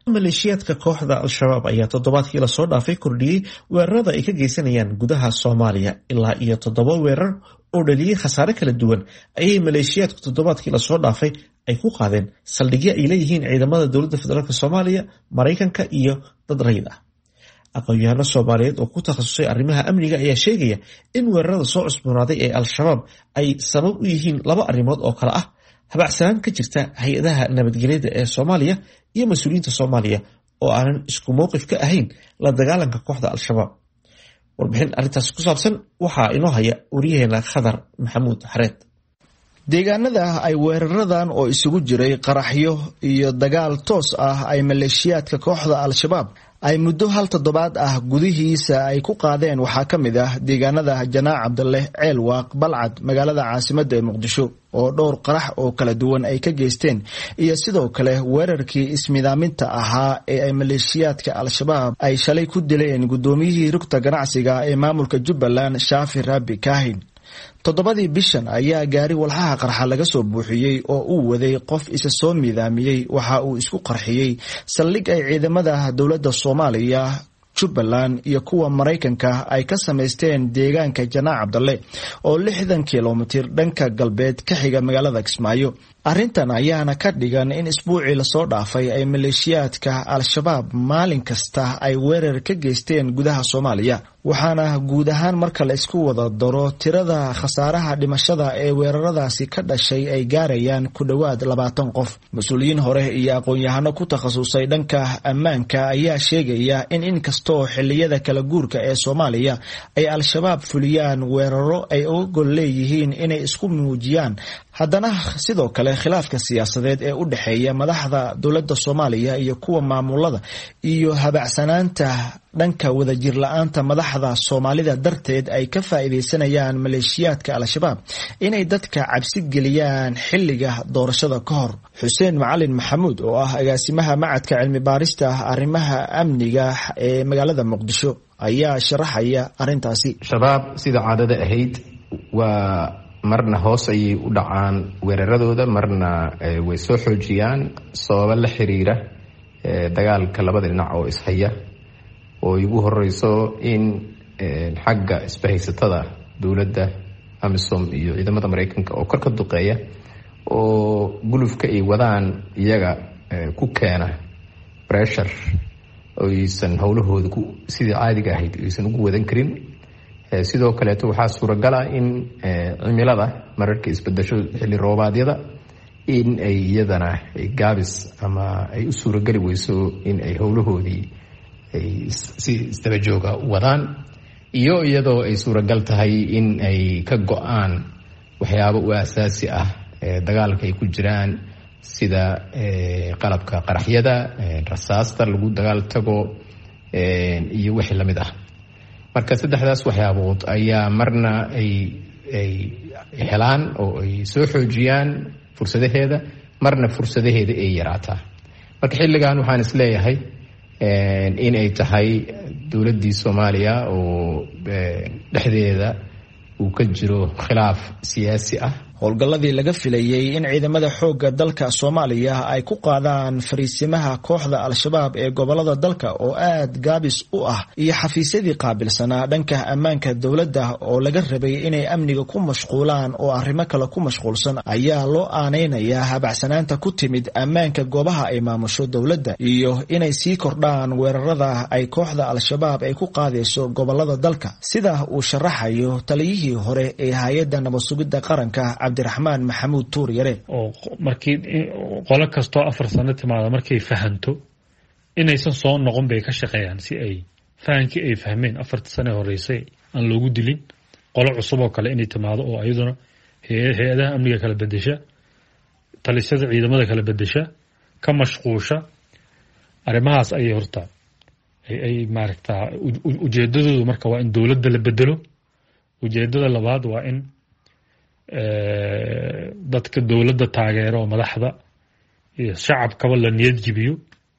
maleeshiyaadka kooxda al-shabaab ayaa toddobaadkii lasoo dhaafay kordhiyey weerarada ay ka geysanayaan gudaha Soomaaliya ilaa iyo 7 weerar oo dhaliyay khasaare kala duwan ayay maleeshiyaadku toddobaadkii lasoo dhaafay ay ku qaadeen saldhigyo ay leeyihiin ciidamada dowladda federaalk Soomaaliya, Mareykanka iyo dad rayid ah. aqoon-yahano Soomaaliyeed oo ku takhasusay arrimaha amniga ayaa sheegaya in weerarada soo cusboonaaday ee al-shabaab ay sabab u yihiin 2 arrimood oo kala ah habacsanaan ka jirta hay-adaha nabadgelyada ee Soomaaliya iyo mas'uuliyiinta Soomaaliya oo aanan isku mowqif ka ahayn la dagaalanka kooxda al-shabaab. warbixin arrintaas ku saabsan waxaa inoo haya wariyaheena Khadar Maxamuud Xareed. deegaanada ay weeraradan oo isugu jiray qaraxyo iyo dagaal toos ah ay maleeshiyaadka kooxda al-shabaab ay muddo 1 toddobaad ah gudihiisa ay ku qaadeen waxaa ka mid ah deegaanada Janaac Cabdalle, Ceelwaaq, Balcad, magaalada caasimadda ee Muqdisho oo dhowr qarax oo kala duwan ay ka geysteen iyo sidoo kale weerarkii ismidaaminta ahaa ee ay maleeshiyaadka al-shabaab ay shalay ku dileen gudoomiyihii rugta ganacsiga ee maamulka Jubbaland Shaafi Rabbi Kaahin. 7 bishan ayaa gaari walxaha qarxa laga soo buuxiyey oo uu waday qof isa soo midaamiyey waxa uu isku qarxiyey saldhig ay ciidamada dowladda Soomaaliya, Jubbaland iyo kuwa Mareykanka ay ka sameysteen deegaanka Janaac Cabdalle oo 60 kiiloomitir dhanka galbeed ka xiga magaalada Kismaayo. arrintan ayaana ka dhigan in isbuucii la soo dhaafay ay maleeshiyaadka al-shabaab maalin kasta ay weerar ka geysteen gudaha Soomaaliya, waxaana guud ahaan marka la isku wada daro tirada khasaaraha dhimashada ee weeraradaasi ka dhashay ay gaarayaan ku dhawaad 20 qof. Mas'uuliyiin hore iyo aqoon-yahano ku takhasusay dhanka ammaanka ayaa sheegaya in inkastoo xilliyada kala guurka ee Soomaaliya ay al-shabaab fuliyaan weeraro ay uga gol leeyihiin inay isku muujiyaan, haddana sidoo kale khilaafka siyaasadeed ee u dhaxeeya madaxda dowladda Soomaaliya iyo kuwa maamulada iyo habacsanaanta dhanka wadajir la'aanta madaxda Soomaalida darteed ay ka faa'iideysanayaan maleeshiyaadka al-shabaab inay dadka cabsi geliyaan xilliga doorashada ka hor. Xuseen Macalin Maxamuud oo ah agaasimaha macadka cilmi baarista arrimaha amniga ee magaalada Muqdisho ayaa sharaxaya arrintaasi. shabaab sida caadada ahayd waa marna hoos ayay u dhacaan weeraradooda, marna way soo xoojiyaan sababo la xiriira dagaalka labada dhinac oo ishaya, oo ugu horeyso in xagga isbahaysatada dowladda AMISOM iyo ciidamada Mareykanka oo kor ka duqeeya oo gulufka ay wadaan iyaga ku keena pressure oo aysan howlahooda sidii caadiga ahayd aysan ugu wadan karin. sidoo kale waxaa suuragal ah in cimilada mararka isbedesho xilli roobaadyada in ay iyadana gaabis ama ay u suuragali weyso in ay howlahoodii ay si isdaba jooga wadaan, iyo iyadoo ay suuragal tahay in ay ka go'aan waxyaabo u asaasi ah dagaalka ay ku jiraan sida qalabka qaraxyada, rasaasta lagu dagaal tago iyo wixii lamid ah. marka saddexdaas waxyaabood ayaa marna ay helaan oo ay soo xoojiyaan fursadaheeda, marna fursadaheeda ay yaraataa. marka xilligan waxaan isleeyahay in ay tahay dowladdii Soomaaliya oo dhexdeeda uu ka jiro khilaaf siyaasi ah. howlgalladii laga filayay in ciidamada xoogga dalka Soomaaliya ay ku qaadaan fariisimaha kooxda al-shabaab ee gobolada dalka oo aad gaabis u ah iyo xafiisyadii qaabilsanaa dhanka ammaanka dowladda oo laga rabay inay amniga ku mashquulaan oo arrimo kale ku mashquulsan ayaa loo aaneynayaa habacsanaanta ku timid ammaanka goobaha ay maamusho dowladda iyo inay sii kordhaan weerarada ay kooxda al-shabaab ay ku qaadayso gobolada dalka, sida uu sharaxayo taliyihii hore ee hay'adda nabad sugidda qaranka Cabdiraxmaan Maxamuud Tuur Yare. oo markii qolo kasto 4 sano timaado markay fahanto inaysan soo noqon bay ka shaqeeyaan si ay fahankii ay fahmeen 4 sano horeysay aan loogu dilin qolo cusub oo kale inay timaado oo ayaduna hay'adaha amniga kala bedesha, talisada ciidamada kala bedesha, ka mashquusha arrimahaas ay horta ay maaragtaa ujeedadoodu marka waa in dowladda la bedelo. ujeedada labaad waa in dadka dowladda taageero madaxda iyo shacabkaba la niyad jibiyo,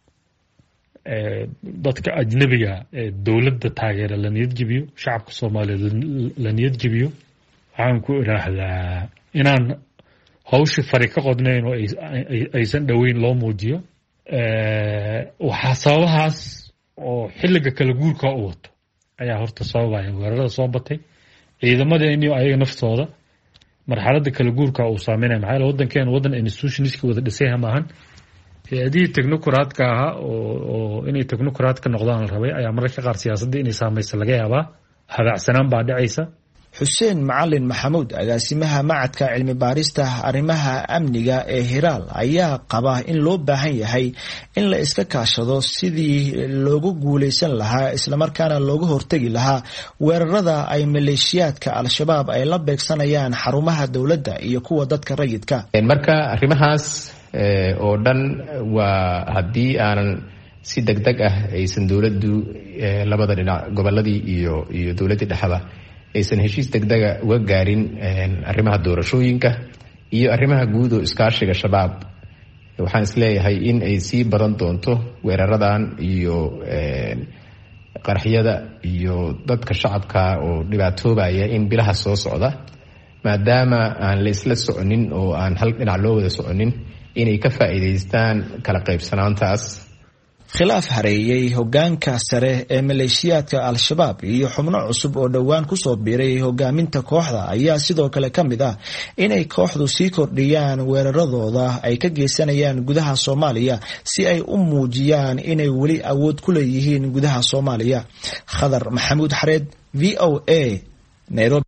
dadka ajnabiga ee dowladda taageera la niyad jibiyo, shacabka Soomaaliyeed la niyad jibiyo. waxaan ku iraahdaa inaan hawshi fari ka qodnayn oo aysan dhaweyn loo muujiyo. waxa waxaa sababahaas oo xilliga kala guurka u wato ayaa horta sababaya weerarada soo batay ciidamadeeni ayaga naftooda marxaladda kala guurka uu saameynaya maxaa wadankeena wadan institutionska wada dhisay maahan hay'adihii technocratka ahaa oo inay technocrat ka noqdaan la rabay ayaa mararka qaar siyaasadda inay saamayso laga yaabaa habacsanaan baa dhacaysa. xuseen macalin maxamuud agaasimaha macadka cilmi baarista arrimaha amniga ee Hiraal ayaa qaba in loo baahan yahay in la iska kaashado sidii loogu guuleysan lahaa isla markaana looga hortagi lahaa weerarada ay maleeshiyaadka al-shabaab ay la beegsanayaan xarumaha dawladda iyo kuwa dadka rayidka. marka arrimahaas oo dhan waa haddii aanan si degdeg ah aysan dawladdu labada dhinac goboladii iyo dawladda dhexda aysan heshiis degdega uga gaarin arrimaha doorashooyinka iyo arrimaha guud oo iskaashiga shabaab waxaan isleeyahay in ay sii badan doonto weeraradan iyo qaraxyada iyo dadka shacabka oo dhibaatoobaya in bilaha soo socda maadaama aan la isla soconin oo aan hal dhinac loo wada soconin inay ka faa'iidaystaan kala qaybsanaantaas. khilaaf hareeyay hogaanka sare ee maleeshiyaadka al-shabaab iyo xubno cusub oo dhowaan kusoo biiray hogaaminta kooxda ayaa sidoo kale ka mid ah inay kooxdu sii kordhiyaan weeraradooda ay ka geysanayaan gudaha Soomaaliya si ay u muujiyaan inay weli awood ku leeyihiin gudaha Soomaaliya. Khadar Maxamuud Xareed, VOA, Nairobi.